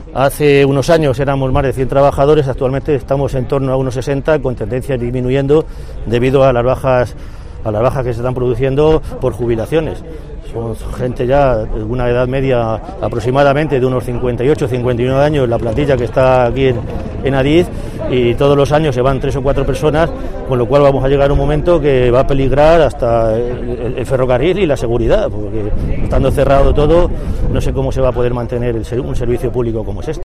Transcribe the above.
Hace unos años éramos más de 100 trabajadores, actualmente estamos en torno a unos 60, con tendencia disminuyendo debido a las bajas que se están produciendo por jubilaciones. Son gente ya de una edad media aproximadamente de unos 58, 59 años, la plantilla que está aquí en Adif, y todos los años se van 3 o 4 personas, con lo cual vamos a llegar a un momento que va a peligrar hasta el ferrocarril y la seguridad, porque estando cerrado todo, no sé cómo se va a poder mantener un servicio público como es este.